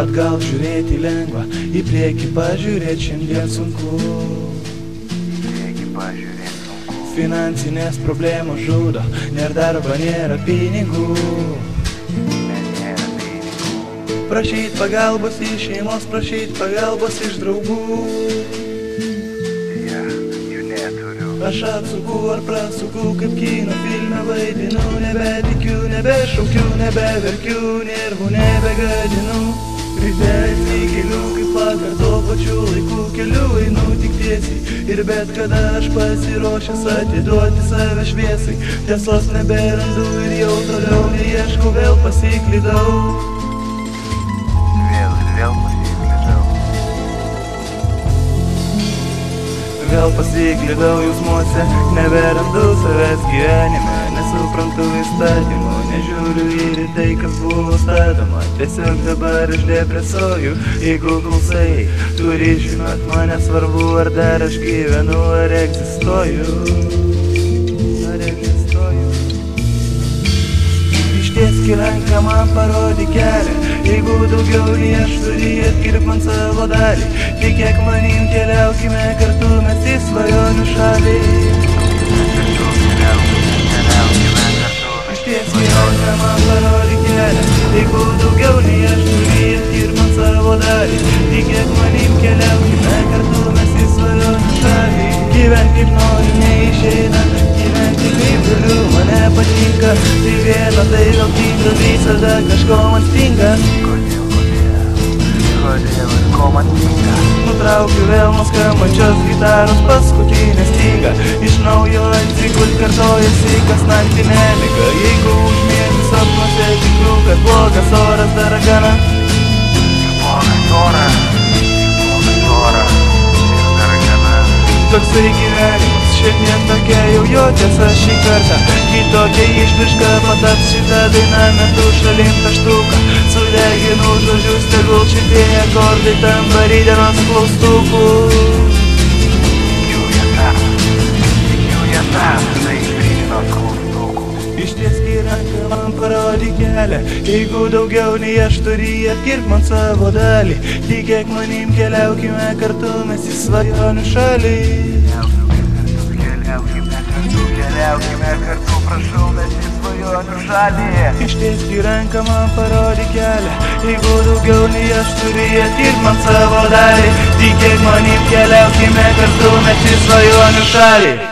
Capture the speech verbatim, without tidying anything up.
Atgal žiūrėti lengva, į priekį pažiūrėti šiandien sunku. Finansinės problemos žudo, nėra darba, nėra pinigų. Prašyt pagalbos iš šeimos, prašyt pagalbos iš draugų. Aš atsuku ar prasuku, kaip kino filme vaidinu. Nebetikiu, nebešaukiu, nebeverkiu, nervų nebegadinu. Ryte atsikeliu, kaip vakar tuo pačiu laiku keliu einu tik tiesiai. Ir bet kada aš pasiruošęs atiduoti save šviesai. Tiesos neberandu ir jau toliau neieškau, vėl pasiklydau. Vėl ir vėl pasiklydau. Vėl pasiklydau jausmuose, neberandu savęs gyvenime. Nesuprantu įstatymų, nežiūriu ir į tai, kas buvo statoma. Tiesiog dabar aš depresuoju, jeigu klausai. Turi žinot, man nesvarbu, ar dar aš gyvenu, ar egzistuoju. Ar egzistuoju. Ištieski ranką, man parodyk kelią. Jeigu daugiau nei aš turi, atkirp man savo dalį. Tikėk manim, keliaukime kartu, mes į svajonių šalį. Ištieski ranką, man parodyk kelią. Jeigu daugiau nei aš turi, atkirp man savo dalį. Tikėk manim, keliaukime kartu, mes į svajonių šalį. Gyvent kaip noriu, neišeina. Gyventi kaip galiu, mane patinka. Tai viena, tai gal tikra, visada kažko man stinga. Kodėl, kodėl, kodėl ir ko man stinga? Nutraukiu vėl nuo skambančios gitaros paskutinę stygą. Iš naujo atsigult kartojasi kas naktį nemiga. Jeigu užmiegi sapnuose tikiu, kad blogas oras dar gana. Blogas oras, blogas oras ir dar gana. Toksai gyvenimas, šiandien tokia jau jo tiesa šį kartą. Kitokia išpiška pataps šitą dainą, metu šalin taštuką. Sudeginu žodžius, tegul šitie akordai tampa rytdienos klaustukų. Tikiu jie tam, tikiu jie tam, tai rytdienos klaustukų. Ištieski ranką, man parodyk kelią. Jeigu daugiau nei aš turi, atkirp man savo dalį. Tikėk manim, keliaukime kartu, mes į svajonių šalį. Keliaukime kartu, prašau, mes į svajonių šalį. Ištieski ranką, man parodyk kelią. Jeigu daugiau nei aš turi, atkirp man savo dalį. Tikėk manim, keliaukime kartu, mes į svajonių šalį.